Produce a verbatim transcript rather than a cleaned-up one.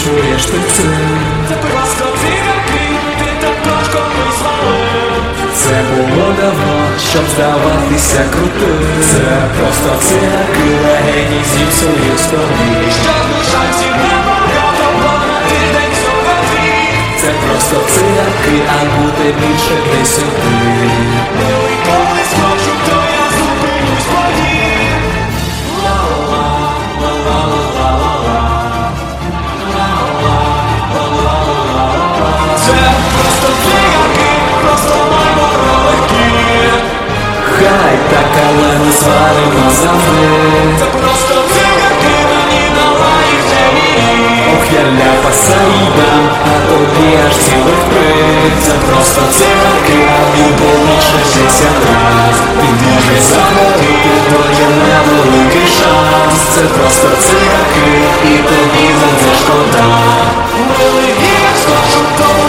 чуєш ти це? Це просто цигарки, ти також колись валив. Це було давно, щоб здаватися крутим. Це просто цигарки, легені зіпсують тобі. Що шансів небагато, понад тиждень всього твій. Це просто цигарки, а бути більше десяти. Милий, коли схочу, то я зупинюсь подій. Це просто цигарки, просто мармурки. Хай так, але ми сваримо завжди. Це просто цигарки, мені дала їх землі. Ох, я ляпаса їдам, а тобі аж цілих три. Це просто цигарки, а буде більше десять раз. Ти можеш захворіти, бо є невеликий шанс. Це просто цигарки, і тобі не шкода. Милий, і як схочу, то